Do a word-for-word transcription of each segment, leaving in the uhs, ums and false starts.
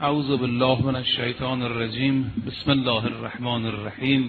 اعوذ بالله من الشیطان الرجیم. بسم الله الرحمن الرحیم.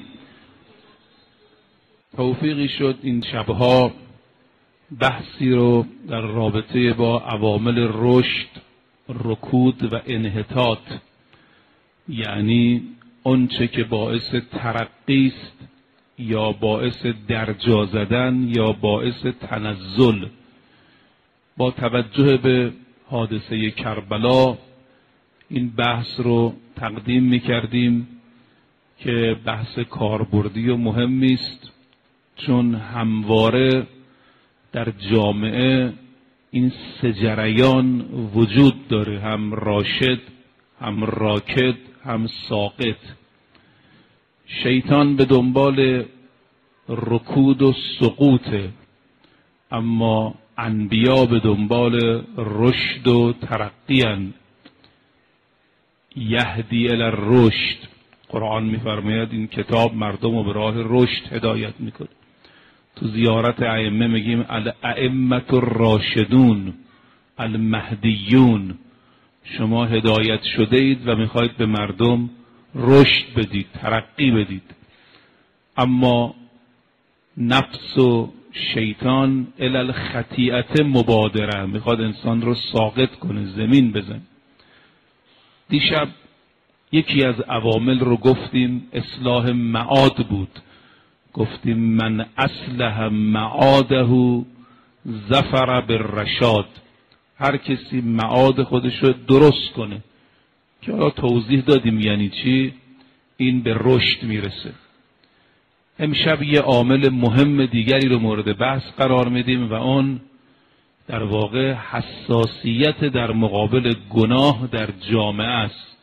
توفیقی شد این شبها بحثی رو در رابطه با عوامل رشد، رکود و انحطاط، یعنی آنچه که باعث ترقی است یا باعث درجا زدن یا باعث تنزل، با توجه به حادثه کربلا این بحث رو تقدیم می کردیم که بحث کاربردی و مهمی است، چون همواره در جامعه این سه جریان وجود داره، هم راشد، هم راکد، هم ساقط. شیطان به دنبال رکود و سقوطه، اما انبیا به دنبال رشد و ترقی‌اند. یهدی الی الرشد، قرآن می‌فرماید این کتاب مردم رو به راه رشد هدایت میکنه. تو زیارت ائمه میگیم الائمة الراشدون المهدیون، شما هدایت شده اید و میخواید به مردم رشد بدید، ترقی بدید. اما نفس و شیطان الی الخطیئة مبادره، میخواد انسان رو ساقط کنه، زمین بزن. دیشب یکی از عوامل رو گفتیم، اصلاح معاد بود. گفتیم من اصلح معاده ظفر بالرشاد، هر کسی معاد خودش رو درست کنه، که حالا توضیح دادیم یعنی چی، این به رشد میرسه. امشب یه عامل مهم دیگری رو مورد بحث قرار میدیم و اون در واقع حساسیت در مقابل گناه در جامعه است.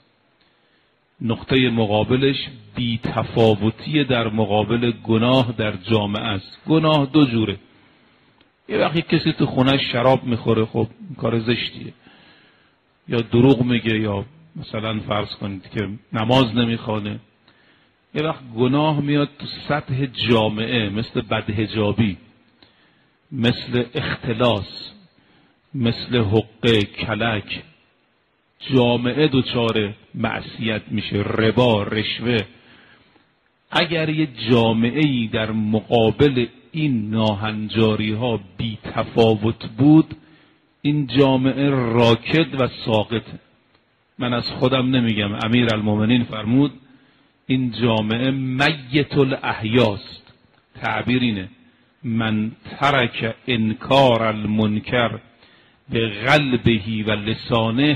نقطه مقابلش بی‌تفاوتی در مقابل گناه در جامعه است. گناه دو جوره. یه وقتی کسی تو خونه شراب میخوره، خب کار زشتیه، یا دروغ میگه، یا مثلا فرض کنید که نماز نمیخوانه. یه وقت گناه میاد تو سطح جامعه، مثل بدحجابی، مثل اختلاس، مثل حقه، کلک. جامعه دچار معصیت میشه، ربا، رشوه. اگر یه جامعه‌ای در مقابل این ناهنجاری ها بی تفاوت بود، این جامعه راکد و ساقط. من از خودم نمیگم، امیرالمومنین فرمود این جامعه میت الاحیاست. تعبیر اینه، من ترک انکار المنکر به قلبه و لسانه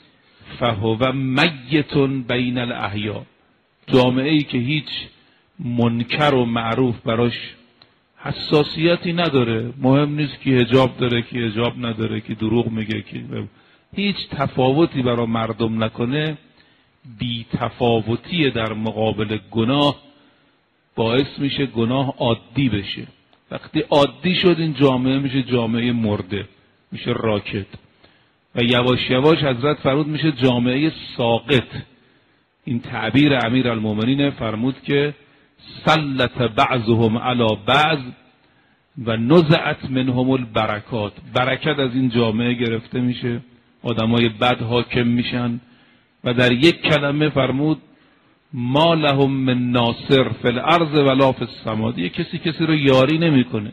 فهو میت بین الاحیا. جامعه ای که هیچ منکر و معروف براش حساسیتی نداره، مهم نیست که حجاب داره که حجاب نداره، که دروغ میگه، که هیچ تفاوتی برای مردم نکنه، بی تفاوتی در مقابل گناه باعث میشه گناه عادی بشه. وقتی عادی شد این جامعه میشه جامعه مرده، میشه راکد، و یواش یواش حضرت فرمود میشه جامعه ساقط. این تعبیر امیرالمومنین فرمود که سلط بعضهم علی بعض و نزعت منهم البرکات. برکت از این جامعه گرفته میشه، آدمای بد حاکم میشن، و در یک کلمه فرمود ما لهم من ناصر فی الارض ولا فی السماء. دیگه کسی کسی رو یاری نمیکنه.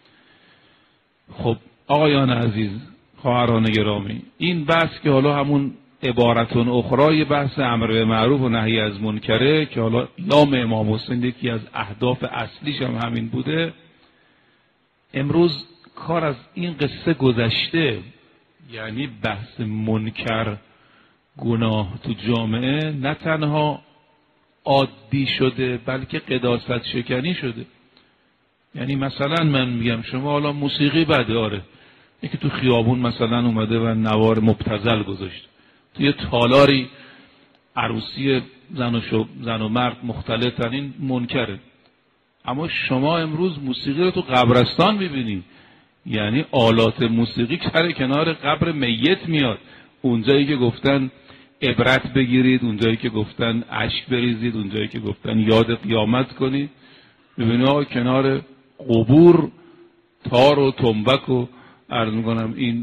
خب آقایان عزیز، خواهران گرامی، این بحث که حالا همون عبارتون اخرای بحث امر به معروف و نهی از منکره، که حالا لام امام حسین یکی از اهداف اصلیش هم همین بوده. امروز کار از این قصه گذشته، یعنی بحث منکر، گناه تو جامعه نه تنها عادی شده بلکه قداست شکنی شده. یعنی مثلا من میگم شما حالا موسیقی بده، آره، یکی تو خیابون مثلا اومده و نوار مبتذل گذاشت، تو یه تالاری عروسی زن و, شب، زن و مرد مختلطن، این منکره. اما شما امروز موسیقی رو تو قبرستان ببینید، یعنی آلات موسیقی سر کنار قبر میت میاد. اونجایی که گفتن عبرت بگیرید، اونجایی که گفتن اشک بریزید، اونجایی که گفتن یاد قیامت کنید، ببینید ها کنار قبور تار و تنبک و عرض میکنم این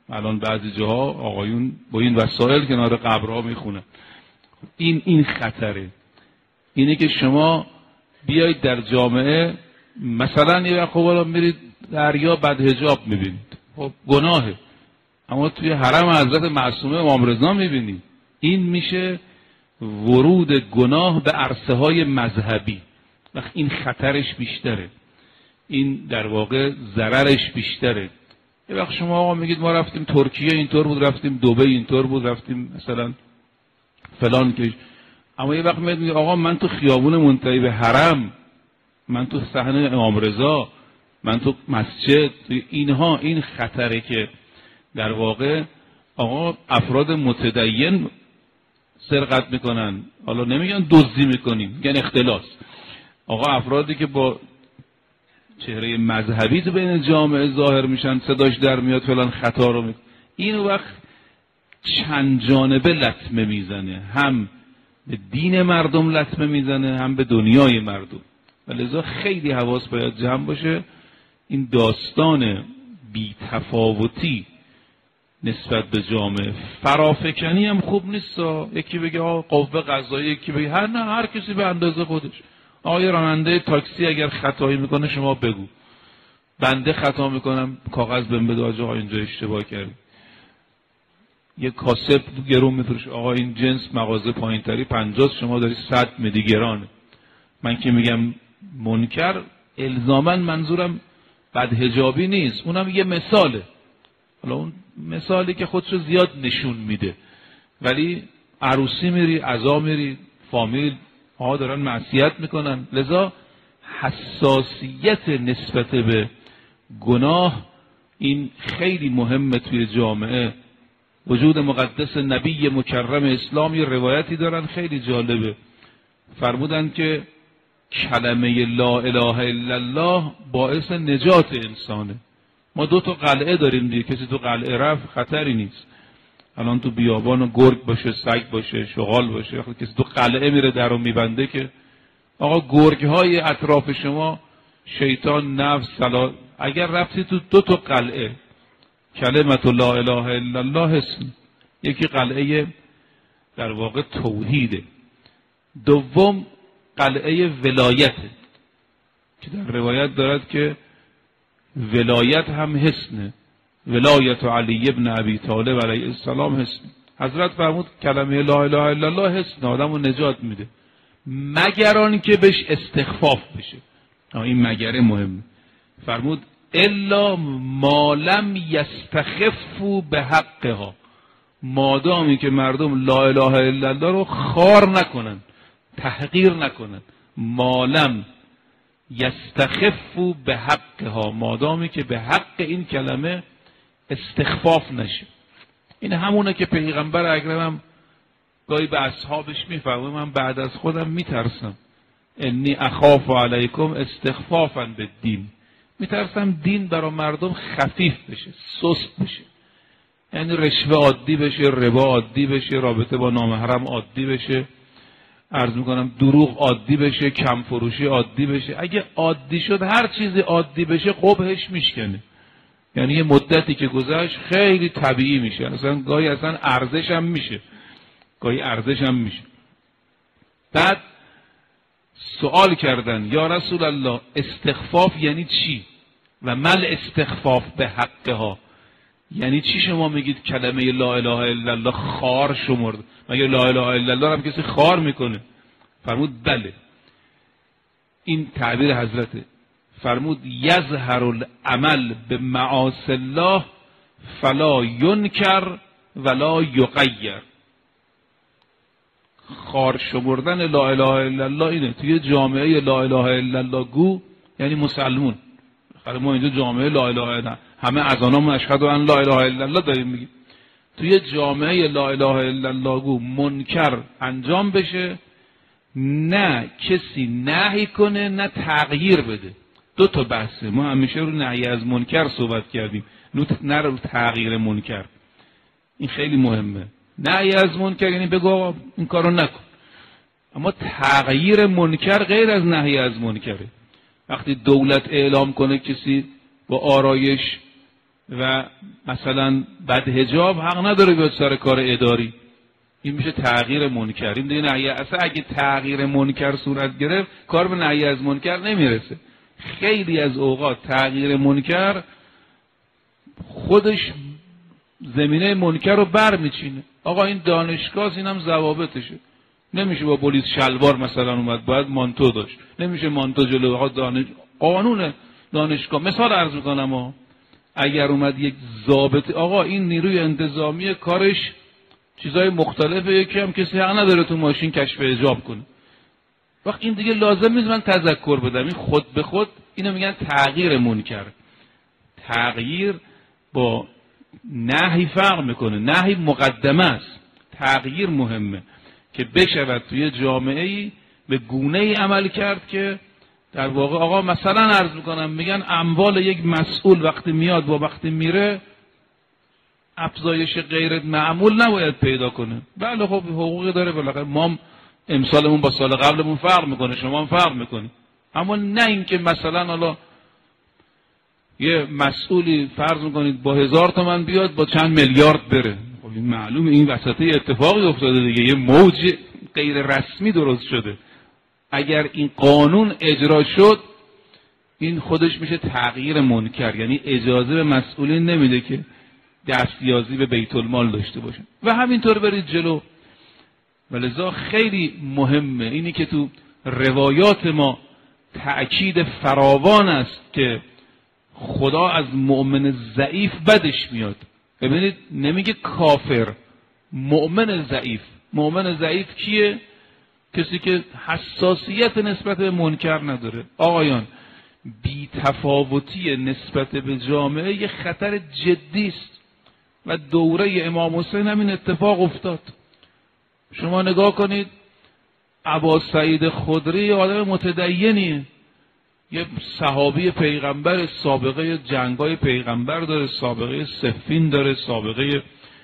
الان بعضی جاها آقایون با این وسایل کنار قبرها میخونن. این این خطره. اینه که شما بیایید در جامعه مثلا یه وقت خب میرید دریا بد حجاب میبینید، خب گناهه، اما توی حرم حضرت معصومه امام رضا میبینید. این میشه ورود گناه به عرصه های مذهبی. وقت این خطرش بیشتره، این در واقع ضررش بیشتره. یه وقت شما آقا میگید ما رفتیم ترکیه اینطور بود، رفتیم دبی اینطور بود، رفتیم مثلا فلان کش، اما یه وقت میگید آقا من تو خیابون منتهی به حرم، من تو صحنه امام رضا، من تو مسجد، اینها این خطره که در واقع آقا افراد متدین سرقت میکنن. حالا نمیگن دزدی میکنیم، میگن اختلاس. آقا افرادی که با چهره مذهبی تو بین جامعه ظاهر میشن، صداش در میاد فلان خطا رو میکنه. این وقت چند جانبه لطمه میزنه، هم به دین مردم لطمه میزنه، هم به دنیای مردم. ولذا خیلی حواس باید جمع باشه. این داستان بی تفاوتی نسبت به جامعه، فرافکنی هم خوب نیست. یکی بگه آقا قوه قضاییه، یکی بگه هر نه هر کسی به اندازه خودش. آقای راننده تاکسی اگر خطایی میکنه شما بگو، بنده خطا میکنم کاغذ بهم بده آقا اینجا اشتباه کردی. یه کاسب گرون میفروش، آقا این جنس مغازه پایینتری پنجاه، شما داری صد میدی گرانه. من که میگم منکر الزاما منظورم بدحجابی نیست، اونم یه مثاله. حالا اون مثالی که خودشو زیاد نشون میده، ولی عروسی میری، عزا میری، فامیل ها دارن معصیت میکنن. لذا حساسیت نسبت به گناه این خیلی مهمه توی جامعه. وجود مقدس نبی مکرم اسلام یه روایتی دارن خیلی جالبه، فرمودن که کلمه لا اله الا الله باعث نجات انسانه. ما دو تا قلعه داریم دیگه، کسی تو قلعه رفت خطری نیست. الان تو بیابان گرگ باشه، سگ باشه، شغال باشه، وقتی کسی تو قلعه میره درو میبنده که آقا گرگ های اطراف شما شیطان، نفس، سلا، اگر رفتی تو دو تا قلعه کلمت لا اله الا الله اسم، یکی قلعه در واقع توحیده، دوم قلعه ولایته که در روایت دارد که ولایت هم حسنه، ولایت علی ابن ابی طالب علیه السلام حسن. حضرت فرمود کلمه لا اله الا الله حسن آدم رو نجات میده، مگر آن که بهش استخفاف بشه. این مگره مهمه. فرمود الا ما لم یستخفوا به حقها، مادامی که مردم لا اله الا الله رو خوار نکنن، تحقیر نکنن. ما لم یستخفوا به حقها، مادامی که به حق این کلمه استخفاف نشه. این همونه که پیغمبر اکرم گاهی به اصحابش میفرمه من بعد از خودم میترسم، انی اخاف علیکم استخفافا بالدین، میترسم دین برای مردم خفیف بشه، سست بشه، یعنی رشوه عادی بشه، ربا عادی بشه، رابطه با نامحرم عادی بشه، عرض میکنم دروغ عادی بشه، کم فروشی عادی بشه. اگه عادی شد هر چیزی عادی بشه قبحش میشکنه. یعنی یه مدتی که گذشت خیلی طبیعی میشه، اصلا گاهی اصلا ارزش هم میشه، گاهی ارزش هم میشه. بعد سوال کردن یا رسول الله استخفاف یعنی چی و مل استخفاف به حقها، یعنی چی شما میگید کلمه لا اله الا الله خار شمرد؟ مگه لا اله الا الله هم کسی خار میکنه؟ فرمود بله، این تعبیر حضرته. فرمود یظهر العمل به معاصی الله فلا ینکر ولا یغیر. خار شمردن لا اله الا الله اینه. توی جامعه لا اله الا الله گو یعنی مسلمون. خب ما اینجا جامعه لا اله الا الله، همه اذانامون اشهد ان لا اله الا الله داریم میگیم. توی جامعه لا اله الا الله گو منکر انجام بشه، نه کسی نهی کنه نه تغییر بده. دو تا بحثه، ما همیشه رو نهی از منکر صحبت کردیم، نه رو تغییر منکر. این خیلی مهمه. نهی از منکر یعنی بگو این کارو نکن، اما تغییر منکر غیر از نهی از منکره. وقتی دولت اعلام کنه کسی با آرایش و مثلا بدحجاب حق نداره بیاد سر کار اداری، این میشه تغییر منکر. این دیگه نهی، اصلا اگه تغییر منکر صورت گرفت کار به نهی از منکر نمیرسه. خیلی از اوقات تغییر منکر خودش زمینه منکر رو بر میچینه. آقا این دانشگاه، اینم ضوابطشه، نمیشه با پلیس شلوار مثلا اومد، باید مانتو داشت، نمیشه مانتو جلو. آقا دانش قانون دانشگاه، مثال عرض میکنم ها، اگر اومد یک ضابط، آقا این نیروی انتظامی کارش چیزای مختلفه، یکی هم کسی حق نداره تو ماشین کشف حجاب کنه، وقت این دیگه لازم نیست من تذکر بدم، این خود به خود اینو میگن تغییر منکر. تغییر با نهی فرق میکنه، نهی مقدمه است، تغییر مهمه که بشود توی جامعه ای به گونه ای عمل کرد که در واقع آقا مثلا عرض میکنم، میگن اموال یک مسئول وقتی میاد و وقتی میره افزایش غیر معمول نباید پیدا کنه. بله خب حقوقی داره، بالاخره ما امسالمون با سال قبلمون فرق میکنه، شما هم فرق میکنی، اما نه اینکه مثلا حالا یه مسئولی فرض میکنید با هزار تومن بیاد با چند میلیارد بره. خب این معلومه این وسط اتفاقی افتاده دیگه، یه موج غیر رسمی درست شده. اگر این قانون اجرا شد این خودش میشه تغییر منکر، یعنی اجازه به مسئولین نمیده که دستیازی به بیت المال داشته باشن و همینطور برید جلو. ولذا خیلی مهمه اینی که تو روایات ما تأکید فراوان است که خدا از مؤمن ضعیف بدش میاد. ببینید نمیگه کافر، مؤمن ضعیف. مؤمن ضعیف کیه؟ کسی که حساسیت نسبت به منکر نداره. آقایان، بی تفاوتی نسبت به جامعه یه خطر جدی است و دوره امام حسین همین اتفاق افتاد. شما نگاه کنید، ابا سعید خدری آدم متدینیه، یه صحابی پیغمبر، سابقه جنگای پیغمبر داره، سابقه صفین داره، سابقه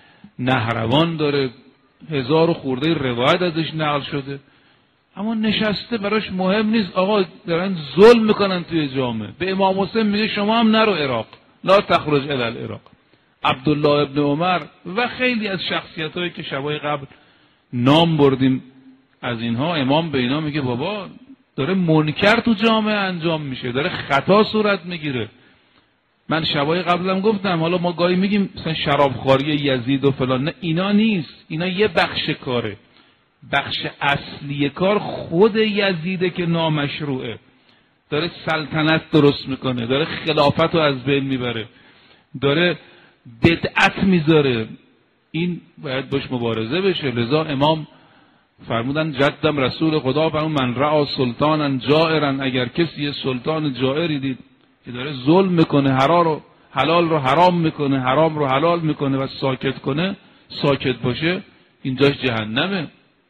نهروان داره، هزار و خورده روایت ازش نقل شده، اما نشسته براش مهم نیست. آقا دارن ظلم میکنن توی جامعه. به امام حسین میگه شما هم نرو عراق، لا تخرج الی العراق. عبدالله ابن عمر و خیلی از شخصیتایی که شبای قبل نام بردیم از اینها، امام به اینا میگه بابا داره منکر تو جامعه انجام میشه، داره خطا صورت میگیره. من شبای قبلم گفتم، حالا ما گاهی میگیم مثلا شرابخواری یزید و فلان، نه اینا نیست، اینا یه بخش کاره. بخش اصلی کار خود یزیده که نامشروعه، داره سلطنت درست میکنه، داره خلافت رو از بین میبره، داره بدعت میذاره. این باید باش مبارزه بشه. لذا امام فرمودن جدم رسول خدا فرمود من رعا سلطانا جائرا، اگر کسی یه سلطان جائری دید که داره ظلم میکنه، حلال رو حلال رو حرام میکنه، حرام رو حلال میکنه و ساکت کنه، ساکت باشه، اینجاش جهنمه.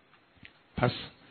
پس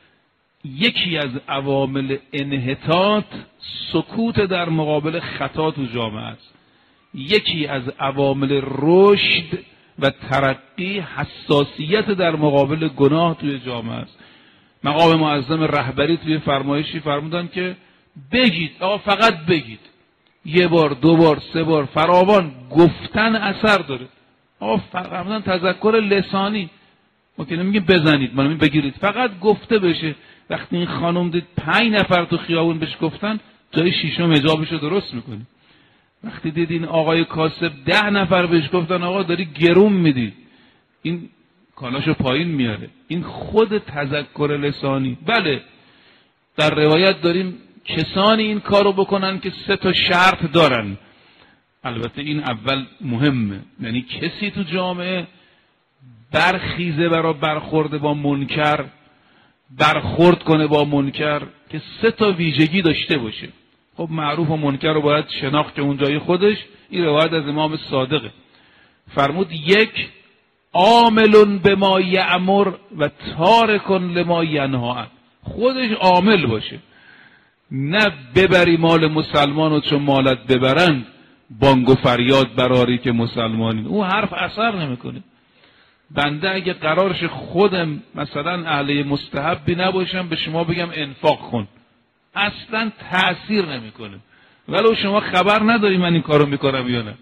یکی از عوامل انحطاط سکوت در مقابل خطا تو جامعه است. یکی از عوامل رشد و ترقی حساسیت در مقابل گناه توی جامعه است. مقام معظم رهبری توی فرمایشی فرمودن که بگید، آقا فقط بگید، یه بار دو بار سه بار فراوان گفتن اثر داره. آقا فرمودن تذکر لسانی، ما که نمیگیم بزنید، ما نمیگیم بگیرید، فقط گفته بشه. وقتی این خانم دید پنج نفر تو خیابون بهش گفتن، جای شیشم حجابشو درست میکنی. وقتی دید این آقای کاسب ده نفر بهش گفتن آقا داری گرون میدی، این کالاشو پایین میاره. این خود تذکر لسانی. بله در روایت داریم کسانی این کارو بکنن که سه تا شرط دارن. البته این اول مهمه، یعنی کسی تو جامعه برخیزه برای برخورد با منکر، برخورد کنه با منکر که سه تا ویژگی داشته باشه. خب معروف و منکر رو باید شناخت که اون جای خودش. این روایت از امام صادقه. فرمود یک، عامل بما یأمر و تارک لما ینهی. خودش عامل باشه، نه ببری مال مسلمان و چون مالت ببرند بانگ و فریاد براری که مسلمانین. اون حرف اثر نمیکنه. بنده اگه قرارش خودم مثلا اهل مستحبی نباشم به شما بگم انفاق کن، اصلا تأثیر نمیکنه. ولو شما خبر نداری من این کارو میکنم یا نه،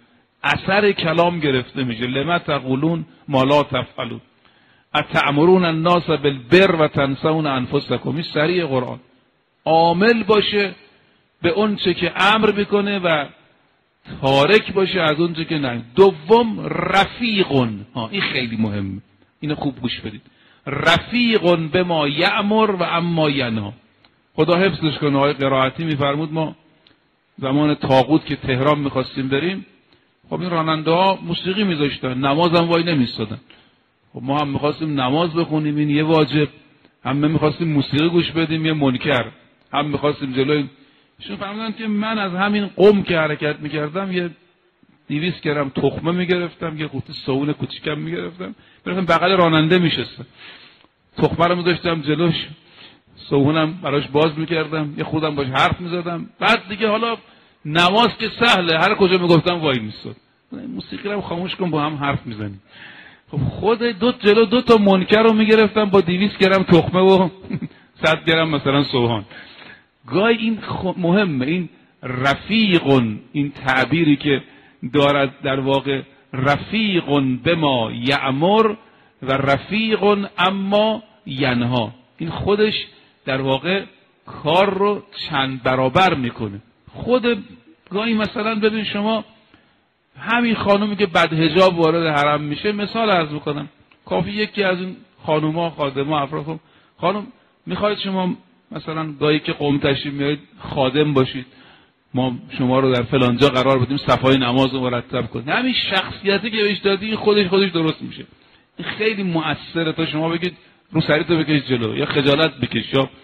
اثر کلام گرفته میشه. لما تقولون ما لا تفعلون اتأمرون الناس بالبر و تنسون انفسکم. این سریع قرآن عامل باشه به اون چه که امر میکنه و تارک باشه از اون چه که نه. دوم رفیقون، ها این خیلی مهمه، اینو خوب گوش بدید. رفیقون به ما یأمر و اما ینها. خدا حفظش کنه. آقای قرائتی میفرمود ما زمان طاغوت که تهران میخواستیم بریم، خب این راننده ها موسیقی میذاشتن، نماز هم وای نمیستادن. خب ما هم میخواستیم نماز بخونیم، این یه واجب، هم میخواستیم موسیقی گوش بدیم یه منکر، هم میخواستیم جلوی شون. فهمیدن که من از همین قم که حرکت میکردم یه دویست گرم تخمه میگرفتم، یه قوطی صابون کوچیکم میگرفتم، میرفتم بغل راننده میشستم، تخمه رو میذاشتم جلوش، صابونم براش باز میکردم، یه خودم باش حرف میزدم. بعد دیگه حالا نماز که سهله، هر کجا میگفتم وای میستاد. موسیقی رو خاموش کن با هم حرف میزنیم. خب خود دو جلو دو تا منکر رو میگرفتم با دویست گرم تخمه و صد گرم مثلا سوهان. گاهی این مهمه، این رفیقون، این تعبیری که دارد در واقع رفیقون به ما یأمر و رفیقون اما ینها، این خودش در واقع کار رو چند برابر میکنه. خود گاهی مثلا ببین شما همین خانومی که بد حجاب وارد حرم میشه، مثال عرض میکنم، کافی یکی از این خانوما خادما افراد، خانم میخواید شما مثلا گاهی که قوم تشریف میارید خادم باشید، ما شما رو در فلانجا قرار بدیم صفای نماز رو مرتب کنید، همین شخصیتی که بهش دادی خودش خودش درست میشه. این خیلی مؤثره. تا شما بگید رو سریتو بکش جلو یا خجالت بکش، یا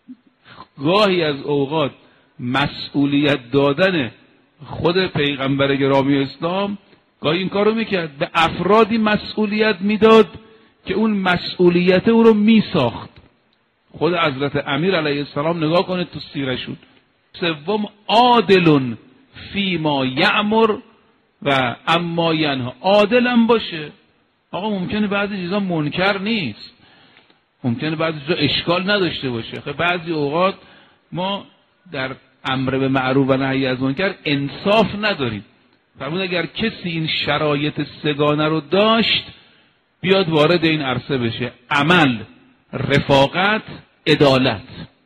گاهی از اوقات مسئولیت دادن خود پیغمبر گرامی اسلام گاهی این کارو میکرد، به افرادی مسئولیت میداد که اون مسئولیت او رو میساخت. خود حضرت امیر علیه السلام نگاه کنید تو سیرشون. سوم عادلون فی ما یأمر و اما ینها. عادلم باشه. آقا ممکنه بعضی چیزا منکر نیست، ممکنه بعضی چیزا اشکال نداشته باشه. خب بعضی اوقات ما در امر به معروف و نهی از منکر انصاف نداریم. فرمود اگر کسی این شرایط سگانه رو داشت بیاد وارد این عرصه بشه: عمل، رفاقت، عدالت.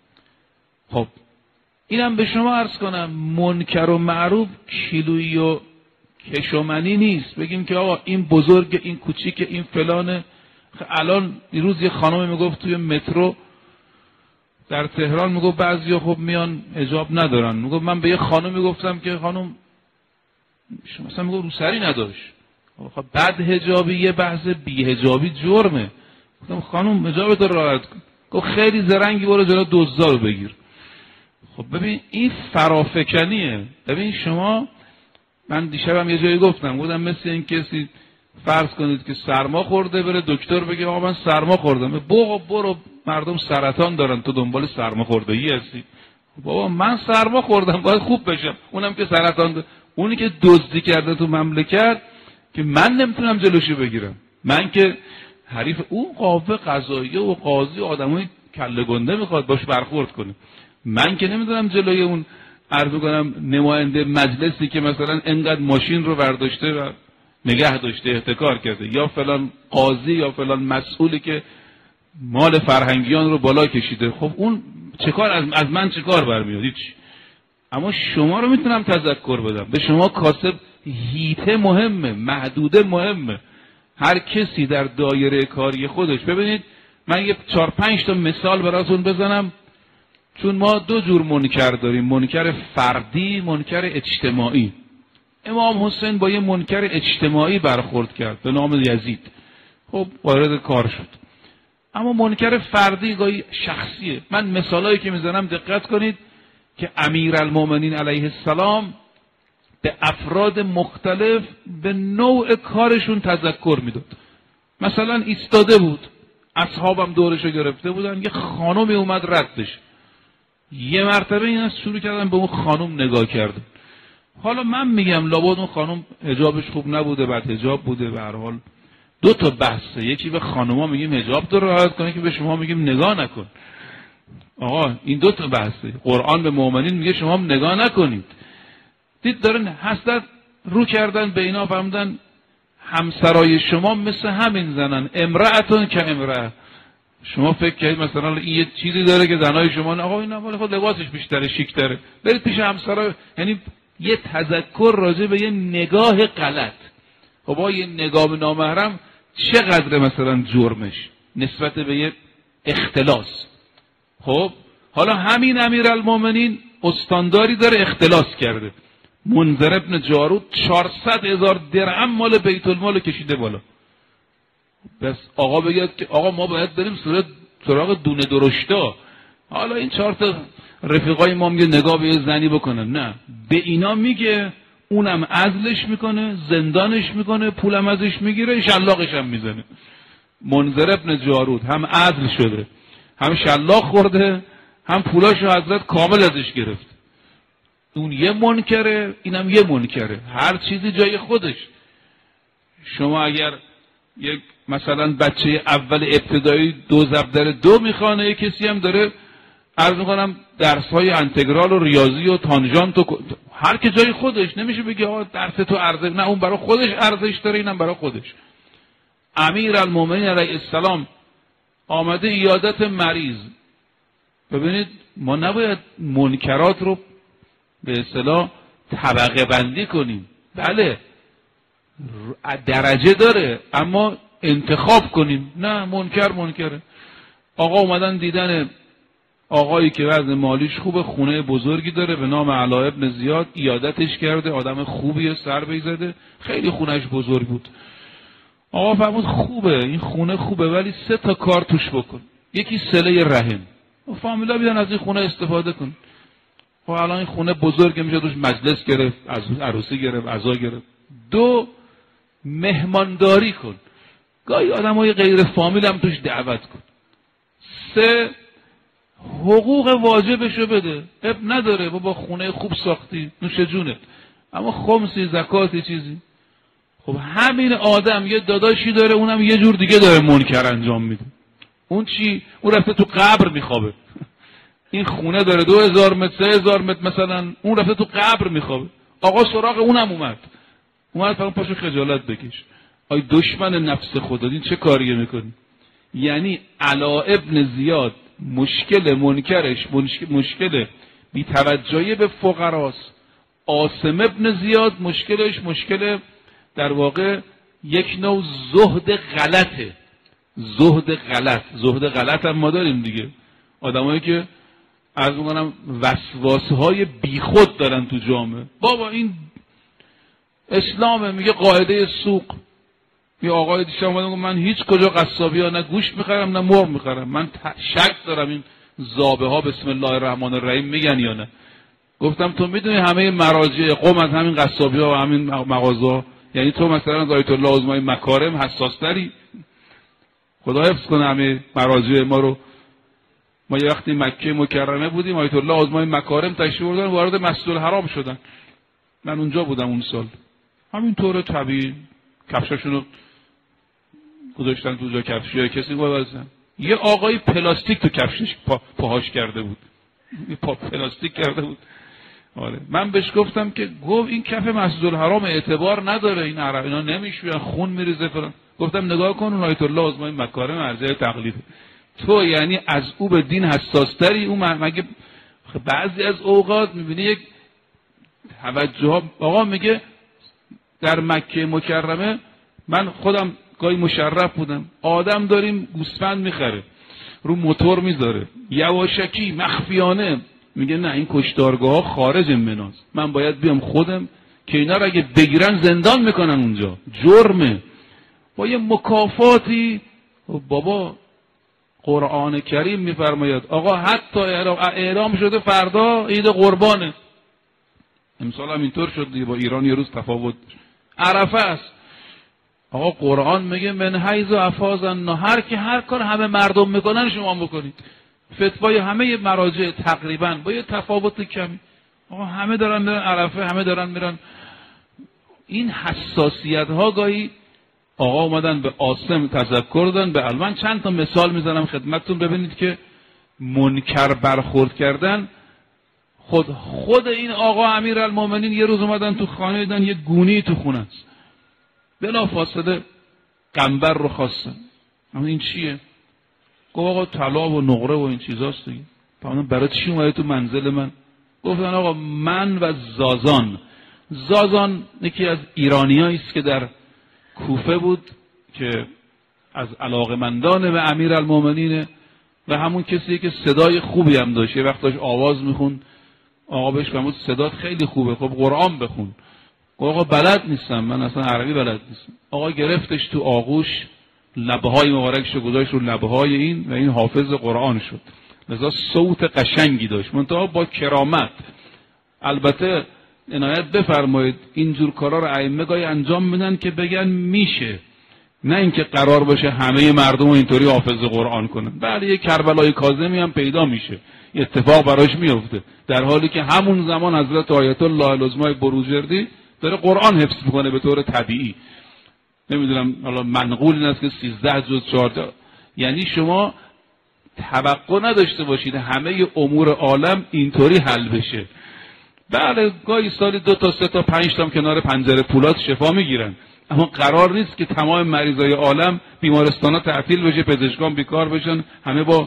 خب اینم به شما عرض کنم، منکر و معروف کیلویی و کشومنی نیست بگیم که آقا این بزرگ، این کوچیک، این فلانه. الان دیروز یه خانم میگفت توی مترو در تهران، میگفت بعضیا خب میان حجاب ندارن، میگفت من به یه خانم میگفتم که خانم شما مثلا میگفت روسری نداشت، خب بعد حجابی یه بحث بی حجابی جرمه، گفتم خانم حجابت رو رعایت کن، گفت خیلی زرنگی برو جلو دزدا رو بگیر. خب ببین این فرافکنیه. ببین شما، من دیشبم یه جایی گفتم، گفتم مثل این کسی فرض کنید که سرما خورده بره دکتر بگه آقا من سرما خوردم، بابا برو مردم سرطان دارن تو دنبال سرما خوردگی هستی. بابا من سرما خوردم باید خوب بشم، اونم که سرطان داره. اونی که دزدی کرده تو مملکت که من نمیتونم جلوشو بگیرم، من که حریف اون قوه قضاییه و قاضی آدمای کله گنده میخواد باش برخورد کنه، من که نمیدونم جلوی اون عرض کنم نماینده مجلسی که مثلا انقدر ماشین رو برداشته و نگه داشته احتکار کرده، یا فلان قاضی یا فلان مسئولی که مال فرهنگیان رو بالا کشیده، خب اون چه کار از, از من چه کار برمیاد؟ هیچ. اما شما رو میتونم تذکر بدم، به شما کاسب هیته مهمه، محدوده مهمه، هر کسی در دایره کاری خودش. ببینید من یه چهار پنج تا مثال براتون بزنم، چون ما دو جور منکر داریم، منکر فردی، منکر اجتماعی. امام حسین با یه منکر اجتماعی برخورد کرد به نام یزید، خب وارد کار شد. اما منکر فردی گاهی شخصیه. من مثالایی که میزنم دقت کنید که امیرالمومنین علیه السلام به افراد مختلف به نوع کارشون تذکر میداد. مثلا ایستاده بود، اصحابم دورشو گرفته بودن، یه خانمی اومد ردش، یه مرتبه اینا شروع کردن به اون خانم نگاه کردن. حالا من میگم لابد اون خانم حجابش خوب نبوده، بعد حجاب بوده، به هر حال دو تا بحثه، یکی به خانوما میگیم حجاب تو رعایت کنه، که به شما میگیم نگاه نکن. آقا این دو تا بحثه. قرآن به مؤمنین میگه شما هم نگاه نکنید. دید داره حسرت رو کردن به اینا، فهمیدن همسرای شما مثل همین زنن، امرأتون که امرأه. شما فکر کنید مثلا این یه چیزی داره که زنای شما نه، آقا این ولی خود لباسش بیشتره، شیک‌تره، برید پیش همسرای. یعنی یه تذکر راجع به یه نگاه غلط. خب با یه نگاه به نامحرم چقدر مثلا جرمش نسبت به یه اختلاس. خب حالا همین امیرالمومنین استانداری داره اختلاس کرده. منذر ابن جارود چهارصد هزار درهم مال بیت المال کشیده بالا. بس آقا بگید که آقا ما باید بریم سراغ دونه درشتا، حالا این چهار تا رفیقای ما میگه نگاه به زنی بکنن، نه، به اینا میگه، اونم عزلش میکنه، زندانش میکنه، پولم ازش میگیره، شلاقش هم میزنه. منذر ابن جارود هم عزل شده، هم شلاق خورده، هم پولاشو حضرت کامل ازش گرفت. اون یه منکره، اینم یه منکره، هر چیزی جای خودش. شما اگر یک مثلا بچه اول ابتدایی دو ضرب در دو میخوانه، یک کسی هم داره عرض میکنم درس های انتگرال و ریاضی و تانژانت و هر که جای خودش، نمیشه بگی آقا درس تو ارزش، نه، اون برای خودش ارزش داره، اینم برای خودش. امیرالمومنین علیه السلام آمده عیادت مریض. ببینید ما نباید منکرات رو به اصطلاح طبقه بندی کنیم. بله درجه داره، اما انتخاب کنیم. نه، منکر منکره. آقا اومدن دیدن آقایی که وضع مالیش خوبه، خونه بزرگی داره به نام علا ابن زیاد، عیادتش کرده، آدم خوبیه، سر بیزده، خیلی خونهش بزرگ بود. آقا فرمود خوبه این خونه خوبه، ولی سه تا کار توش بکن. یکی صله رحم، فامیلا بیان از این خونه استفاده کن. خب الان این خونه بزرگ میشه، توش مجلس گرفت، عروسی گرفت، عزا گرفت. دو، مهمانداری کن، گاهی آدمای غیر فامیل هم توش دعوت کن. سه، حقوق واجبشو بده. اب نداره بابا خونه خوب ساختی، نوش جونت، اما خمسی، زکاتی، چیزی. خب همین آدم یه داداشی داره، اونم یه جور دیگه داره منکر انجام میده. اون چی؟ اون رفته تو قبر میخوابه. این خونه داره دو هزار متر، سه هزار متر مثلا، اون رفته تو قبر میخوابه. آقا سراغ اونم اومد اومد فقط پاشو خجالت بکش. آی دشمن نفس خدا، این چه کاریه میکنی؟ یعنی علا ابن زیاد مشکل منکرش مشکل, مشکل بی‌توجهی به فقراست. عاصم ابن زیاد مشکلش مشکل در واقع یک نوع زهد غلطه. زهد غلط زهد غلط هم ما داریم دیگه. آدمایی که عرض میکنم وسواسه‌های بیخود دارن تو جامعه. بابا این اسلامه، میگه قاعده سوق. یه آقای دیشب اومد گفت من هیچ کجا قصابی ها نه گوشت میخرم نه مرغ میخرم، من شک دارم این ذابه ها بسم الله الرحمن الرحیم میگن یا نه. گفتم تو میدونی همه مراجع قوم از همین قصابی ها و همین مغازه ها، یعنی تو مثلا از آیت الله عظمای مکارم حساس تری؟ خدا حفظ کنه همه مراجع ما رو. ما یه وقتی مکه مکرمه بودیم، آیت الله عظمای مکارم تشریف بردن، وارد مسجد الحرام شدن. من اونجا بودم اون سال. همین طور طبیعی کفشاشونو گذاشتن تو جا کفشی، کسی گذاشتن. یه آقای پلاستیک تو کفشش پا، پاهاش کرده بود. یه پا پلاستیک کرده بود. آره من بهش گفتم که گفت این کف مسجد الحرام اعتبار نداره، این عرب اینا نمیشوین، خون میریزه فلان. گفتم نگاه کن اون آیت الله عظمای مکارم ارجه تقلید. تو یعنی از او به دین حساس تری؟ اون مگه بعضی از اوقات میبینی یک توجه آقا میگه در مکه مکرمه، من خودم گاهی مشرف بودم، آدم داریم گوسفند میخره رو موتور میذاره یواشکی مخفیانه، میگه نه این کشتارگاه ها خارج مناست، من باید بیام خودم که اینا رو اگه بگیرن زندان میکنن اونجا، جرمه با یه مکافاتی. بابا قرآن کریم میفرماید آقا حتی اعلام شده فردا عید قربانه، امسال هم اینطور شد دیگه، با ایران یه روز تفاوت، عرفه است. آقا قرآن میگه من حیث افاض الناس، هر که هر کار همه مردم میکنن شما بکنید. فتوای همه مراجع تقریبا با یه تفاوت کمی. آقا همه دارن میرن عرفه، همه دارن میرن. این حساسیت ها گاهی آقا اومدن به عاصم تذکر دادن. به الان چند تا مثال میزنم خدمتتون ببینید که منکر برخورد کردن خود خود این آقا امیرالمومنین یه روز اومدن تو خانه، دیدن یه گونی تو خونه است، بلا فاصله قنبر رو خواستن. اما این چیه؟ گفت آقا طلا و نقره و این چیزاست دیگه. فرمودن برای چی اومده تو منزل من؟ گفتن آقا من و زازان. زازان یکی از ایرانیایی است که در کوفه بود که از علاقمندان به امیرالمومنین و همون کسی که صدای خوبی هم داشت. یه وقت داشت آواز میخوند، آقا بهش فرمود صدات خیلی خوبه، خب قرآن بخون. گفت آقا بلد نیستم، من اصلا عربی بلد نیستم. آقا گرفتش تو آغوش، لبهای مبارکشو گذاشت رو لبهای این و این حافظ قرآن شد. لذا صوت قشنگی داشت، منتها با کرامت. البته عنایت بفرمایید اینجور کارا رو ائمه گاهی انجام میدن که بگن میشه، نه اینکه قرار باشه همه مردم اینطوری حافظ قرآن کنن. بله یه کربلای کاظمی هم پیدا میشه، اتفاق براش میفته، در حالی که همون زمان حضرت آیت الله العظمای بروجردی داره قرآن حفظ میکنه به طور طبیعی. نمیدونم حالا منقول این است که سیزده جز چهار، یعنی شما توقع نداشته باشید همه امور عالم اینطوری حل بشه. بله گاهی سالی دو تا سه تا پنج تا کنار پنجره پولاد شفا میگیرن، اما قرار نیست که تمام مریضای عالم بیمارستانا تعطیل بشه، پزشکان بیکار بشن، همه با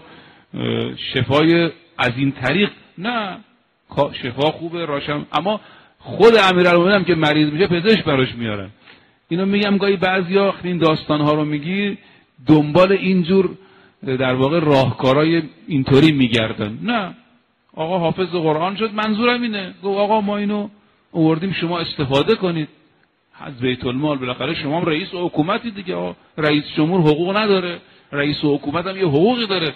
شفای از این طریق. نه، شفا خوبه راشم، اما خود امیرالمومنین هم که مریض میشه پزشک براش میارن. اینو میگم گاهی بعضیا این داستان ها رو میگی دنبال اینجور در واقع راهکارای اینطوری میگردن. نه، آقا حافظ قرآن شد، منظورم اینه، گفت آقا ما اینو آوردیم شما استفاده کنید از بیت المال. بالاخره شما هم رئیس حکومتی دیگه، رئیس جمهور حقوق نداره؟ رئیس حکومت هم یه حقوقی داره.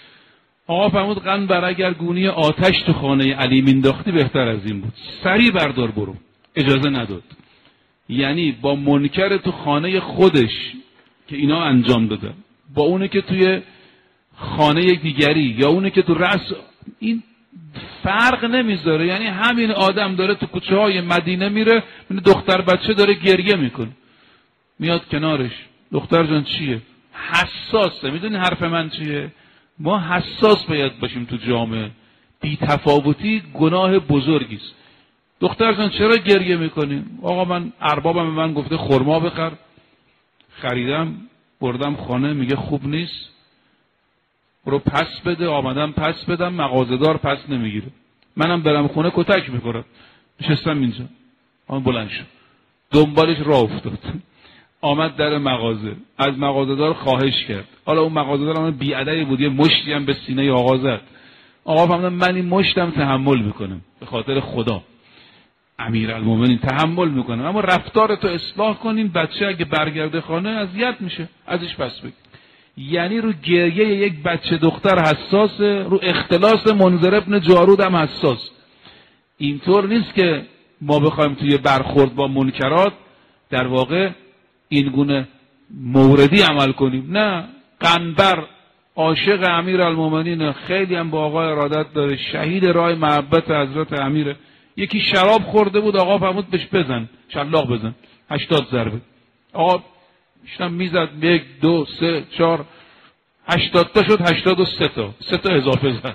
آقا فرمود قنبر اگر گونی آتش تو خانه علی مینداختی بهتر از این بود، سریع بردار برو. اجازه نداد. یعنی با منکر تو خانه خودش که اینا انجام داده با اونه که توی خانه دیگری یا اونه که تو رأس، این فرق نمیذاره. یعنی همین آدم داره تو کوچه های مدینه میره، دختر بچه داره گریه میکنه، میاد کنارش، دختر جان چیه؟ حساسه. میدونی حرف من چیه؟ ما حساس باید باشیم تو جامعه. بی تفاوتی گناه بزرگیست. دختر جان چرا گریه میکنی؟ آقا من اربابم به من گفته خرما بخر، خریدم بردم خانه، میگه خوب نیست، برو پس بده. آمدم پس بدم، مغازه‌دار پس نمیگیره، منم برم خونه کتک میخورم. نشستم اینجا. آن بلند شد دنبالش راه افتاد، آمد در مغازه، از مغازه‌دار خواهش کرد. حالا اون مغازه‌دار هم بی‌ادبی بود، یه مشتی هم به سینه آقا زد. آقا فهمیدم من این مشتم تحمل میکنم به خاطر خدا، امیرالمومنین تحمل میکنم، اما رفتارتو اصلاح کنین، بچه اگه برگرده خانه اذیت میشه، ازش پس بگیر. یعنی رو گریه یک بچه دختر حساسه، رو اختلاس منذر ابن جارود هم حساس. اینطور نیست که ما بخوایم توی برخورد با منکرات در واقع این گونه موردی عمل کنیم. نه، قنبر عاشق امیرالمومنین، خیلی هم با آقا ارادت داره، شهید راه محبت حضرت امیره. یکی شراب خورده بود، آقا فرمود بهش بزن، شلاق بزن، هشتاد ضربه. آقا شتم میزد، یک دو سه چهار هشتاد تا شد، هشتاد و سه تا سه تا اضافه زد.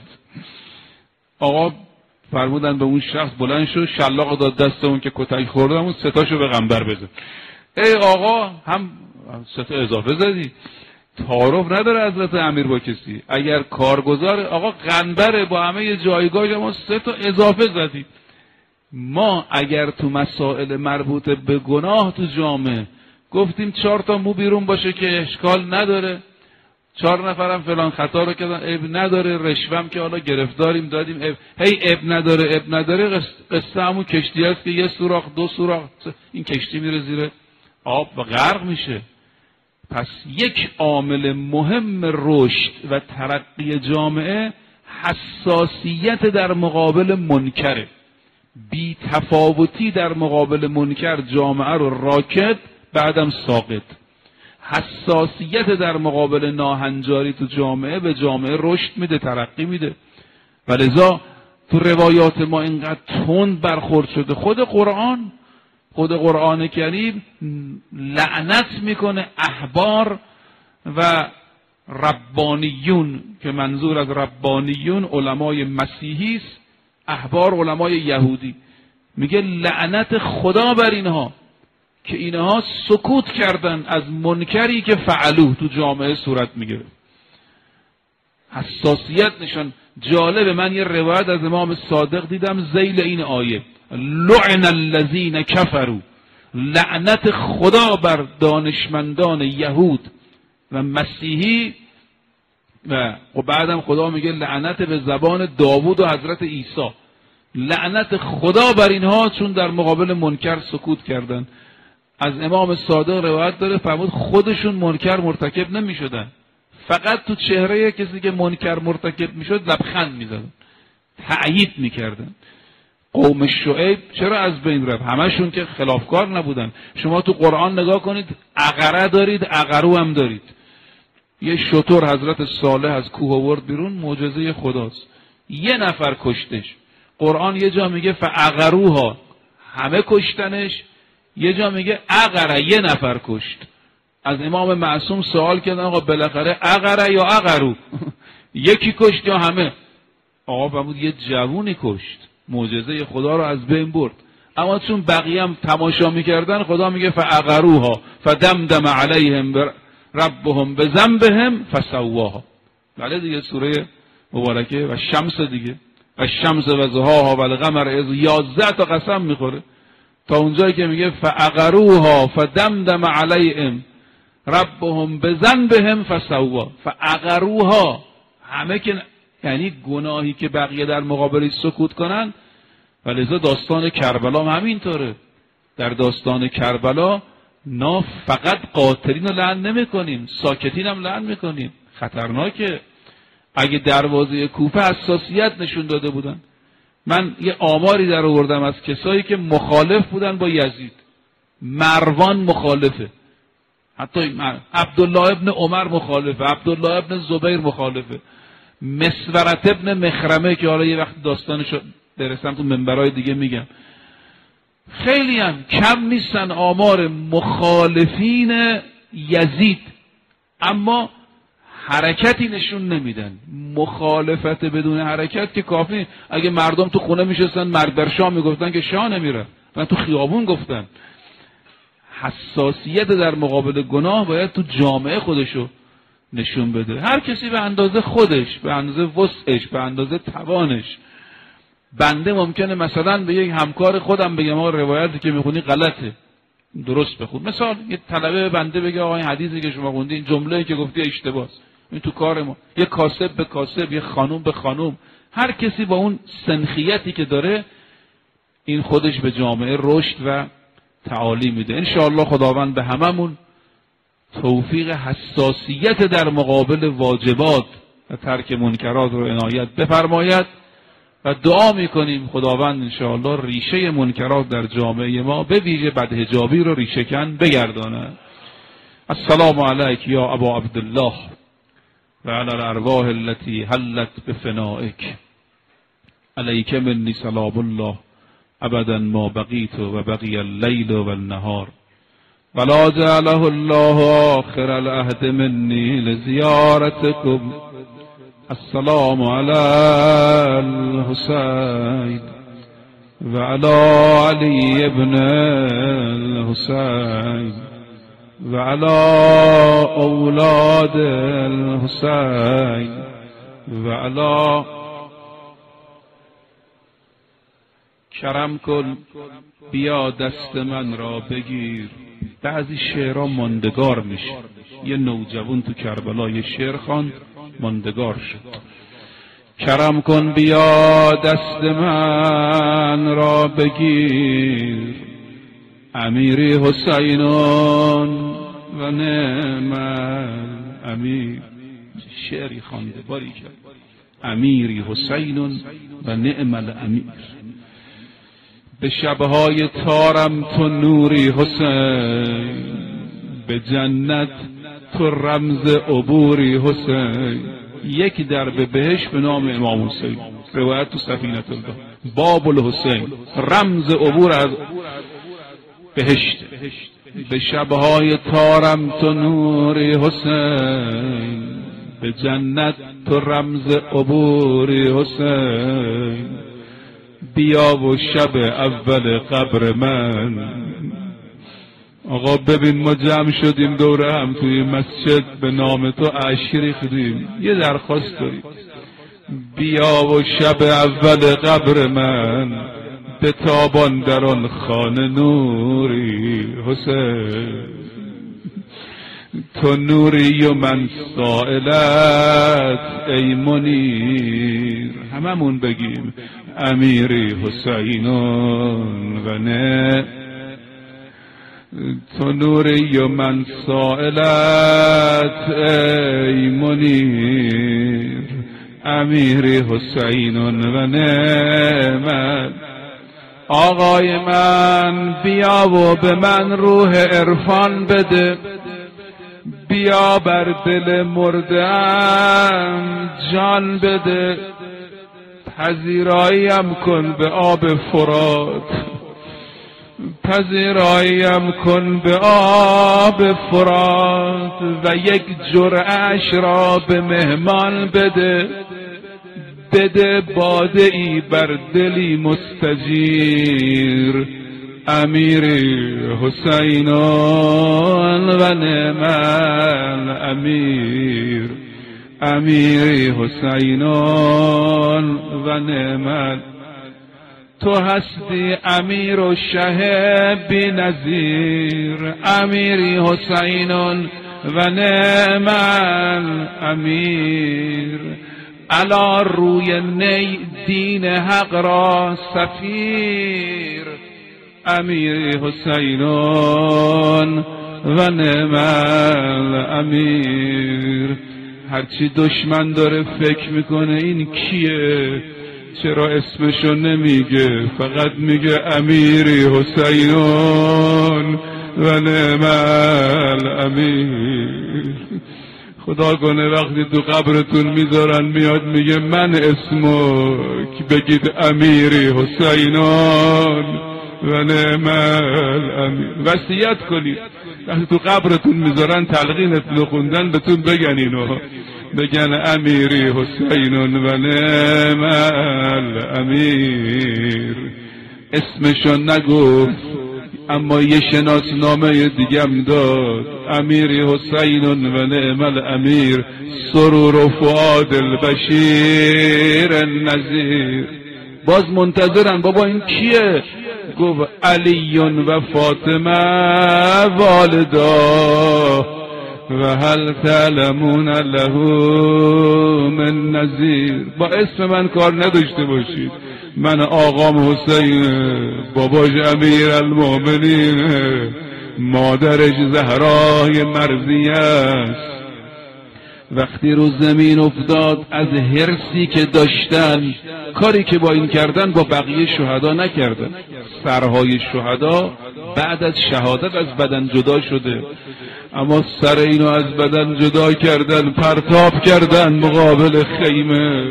آقا فرمودن به اون شخص بلند شد، شلاق داد دست اون که کتک خورده، اون سه تاشو به قنبر بزن. ای آقا هم سه تا اضافه زدی، تعارف نداره حضرت امیر با کسی. اگر کارگزار آقا قنبره با همه جایگاه، ما سه تا اضافه زدی. ما اگر تو مسائل مربوط به گناه تو جامعه گفتیم چهار تا مو بیرون باشه که اشکال نداره، چهار نفرم فلان خطا رو کردن اب نداره، رشوهم که حالا گرفتاریم دادیم اب، هی اب نداره اب نداره. قصه همون کشتی است که یه سوراخ دو سوراخ این کشتی میره زیر آب و غرق میشه. پس یک عامل مهم رشد و ترقی جامعه حساسیت در مقابل منکره. بی تفاوتی در مقابل منکر جامعه رو راکد بعدم ساقط. حساسیت در مقابل ناهنجاری تو جامعه به جامعه رشد میده، ترقی میده. ولذا تو روایات ما اینقدر تند برخورد شده. خود قرآن خود قرآن کریم لعنت میکنه احبار و ربانیون، که منظور از ربانیون علمای مسیحی است، احبار علمای یهودی، میگه لعنت خدا بر اینها که اینها سکوت کردن از منکری که فعلوه تو جامعه صورت میگیره. حساسیت نشان. جالبه، من یه روایت از امام صادق دیدم ذیل این آیه لعن الذین کفروا، لعنت خدا بر دانشمندان یهود و مسیحی، و بعدم خدا میگه لعنت به زبان داوود و حضرت عیسی، لعنت خدا بر اینها چون در مقابل منکر سکوت کردن. از امام صادق روایت داره فرمود خودشون منکر مرتکب نمیشدن، فقط تو چهره کسی که منکر مرتکب میشد لبخند میزدن، تأیید میکردن. قوم شعیب چرا از بین رفت؟ همشون که خلافکار نبودن. شما تو قرآن نگاه کنید، اقره دارید، اقرو هم دارید. یه شتر حضرت صالح از کوه آورد بیرون، معجزه خداست. یه نفر کشتش. قرآن یه جا میگه فاقروها، همه کشتنش. یه جا میگه اقره، یه نفر کشت. از امام معصوم سوال کردن آقا بالاخره اقره یا اقرو؟ یکی کشت یا همه؟ آقا فرمود یه جوونی کشت، معجزه خدا رو از بین برد. اما چون بقیه هم تماشا میکردن، خدا میگه فاقروها فدمدم علیهم ربهم بذنبهم فسواها. بله دیگه، سوره مبارکه و شمس دیگه، و شمس و ضحاها و القمر اذ، یازده تا قسم میخوره تا اونجایی که میگه فاقروها فدمدم علیهم ربهم بذنبهم فسوا. فاقروها همه که یعنی گناهی که بقیه در مقابلش سکوت کنن. ولذا داستان کربلا هم همینطوره. در داستان کربلا نه فقط قاتلین رو لعن نمی کنیم، ساکتین هم لعن میکنیم. خطرناکه. اگه دروازه کوفه حساسیت نشون داده بودن. من یه آماری در آوردم از کسایی که مخالف بودن با یزید. مروان مخالفه، حتی عبدالله ابن عمر مخالفه، عبدالله ابن زبیر مخالفه، مسورت ابن مخرمه که حالا یه وقت داستانشو درستم تو منبرهای دیگه میگم. خیلی هم کم نیستن آمار مخالفین یزید، اما حرکتی نشون نمیدن. مخالفت بدون حرکت که کافی. اگه مردم تو خونه میشستن مرگ بر شاه میگفتن که شاه نمیره، من تو خیابون گفتن. حساسیت در مقابل گناه باید تو جامعه خودشو نشون بده. هر کسی به اندازه خودش، به اندازه وسعش، به اندازه توانش. بنده ممکنه مثلا به یک همکار خودم بگم آقا روایتی که میخونی غلطه، درست بخون. مثلا یه طلبه بنده بگه آقا این حدیثی که شما خوندی، این جمله‌ای که گفتی اشتباهه. این تو کار ما. یه کاسب به کاسب، یه خانوم به خانوم، هر کسی با اون سنخیتی که داره، این خودش به جامعه رشد و تعالی میده. ان شاء الله خداوند به هممون توفیق حساسیت در مقابل واجبات و ترک منکرات رو عنایت بفرماید و دعا میکنیم خداوند ان شاء الله ریشه منکرات در جامعه ما به ویژه بدحجابی رو ریشه کن بگرداند. السلام علیک یا ابا عبدالله و علی الارواح التي حلت بفنائک، علیک منی سلام الله ابدا ما بقیت و بقی اللیل و النهار ولا جعله الله آخر العهد منی لزیارتکم. السلام علی الحسین و علی علی ابن الحسین و علی اولاد الحسین و علی. کرم کن بیا دست من را بگیر. بعضی شعرها ماندگار میشه. یه نوجوان تو کربلا یه شعر خواند، ماندگار شد. کرم کن بیا دست من را بگیر، امیری حسینون و نعم امیر. شعری خوانده باری کرد، امیری حسینون و نعم الامیر. به شبهای تارم تو نوری حسین، به جنت تو رمز عبوری حسین. یک درب بهشت به نام امام حسین، روایت تو سفینه الله، باب الحسین، رمز عبور از بهشت. به شبهای تارم تو نوری حسین، به جنت تو رمز عبوری حسین. بیا و شب اول قبر من. آقا ببین ما جمع شدیم دوره هم توی مسجد به نام تو عشی ریختیم، یه درخواست داریم، بیا و شب اول قبر من به تابان در آن خانه نوری. حسین تو نوری و من سائلت ای منیر. هممون بگیم امیری حسینون و نه. تو نوری و من سائلت ای منیر، امیری حسینون و نعمت. آقای من بیا و به من روح عرفان بده، بیا بر دل مرده‌ام جان بده، پذیراییم کن به آب فرات، پذیراییم کن به آب فرات و یک جرعه‌اش را به مهمان بده، بده باده ای بر دلی مستجیر. امیری حسینون و نعم الامیر، امیری حسینون و نعم. تو هستی امیر و شه بی نظیر، امیری حسینون و نعم الامیر. علا روی نی دین حق را سفیر، امیری حسینون و نعم الامیر. هرچی دشمن داره فکر میکنه این کیه، چرا اسمشو نمیگه، فقط میگه امیری حسینون و نعم الامیر. خدا کنه وقتی تو قبرتون میذارن میاد میگه من اسمو که بگید امیری حسینون و نعم الامیر. وصیت کنید وقتی تو قبرتون میذارن تلقینتون خوندن بهتون بگن اینو، بگن امیری حسینون و نعم الامیر. اسمشو نگفت اما یه شناسنامه دیگم داد، امیری حسینون و نعم الامیر، سرور و فؤاد البشیر النذیر. باز منتظرن بابا این کیه؟ گفت علی و فاطمه والدا و هل تعلمون له من نذیر. با اسم من کار نداشته باشید، من آقام حسین، باباش امیر المؤمنین، مادرش زهرای مرضیه است. وقتی رو زمین افتاد از حرصی که داشتن، کاری که با این کردن با بقیه شهدا نکردن. سرهای شهدا بعد از شهادت از بدن جدا شده، اما سر اینو از بدن جدا کردن، پرتاب کردن مقابل خیمه.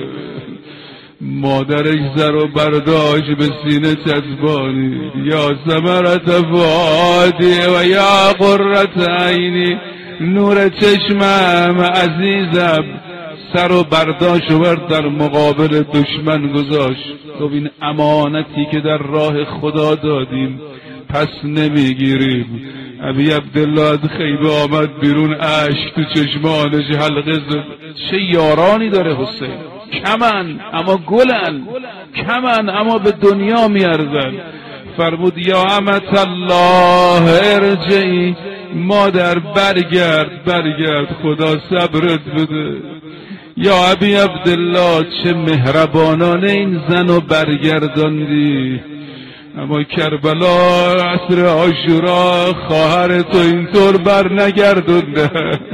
مادرش زر و برداشت به سینه چسبانی، یا ثمرت فؤادی و یا قرة عینی، نور چشمم عزیزم. سر و برداشت و در مقابل دشمن گذاشت. گفت این امانتی که در راه خدا دادیم پس نمیگیریم. ابی عبدالله از خیمه آمد بیرون، اشک تو چشمانش حلقه زد. چه یارانی داره حسین، کمن اما گلن، کمن اما به دنیا میارزن. فرمود یا امت الله ارجعی، مادر برگرد برگرد، خدا صبرت بده. یا ابی عبدالله چه مهربانانه این زن رو برگرداندی، اما کربلا عصر عاشورا خواهر تو اینطور بر نگردونده،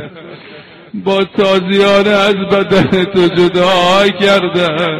با تازیانه از بدن تو جدا کرده،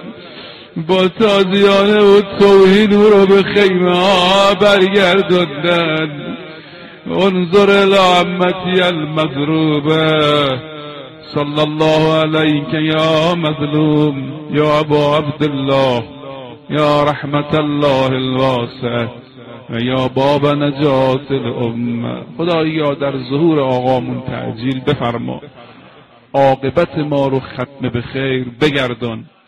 با تازیانه و توهین او رو به خیمه ها برگردوندن. انظر الی عمتی المضروبه، صلی الله علیک یا مظلوم یا ابا عبدالله یا رحمت الله الواسع و یا باب نجات الامه. خدایا در ظهور آقامون تعجیل بفرما، عاقبت ما رو ختم به خیر بگردان.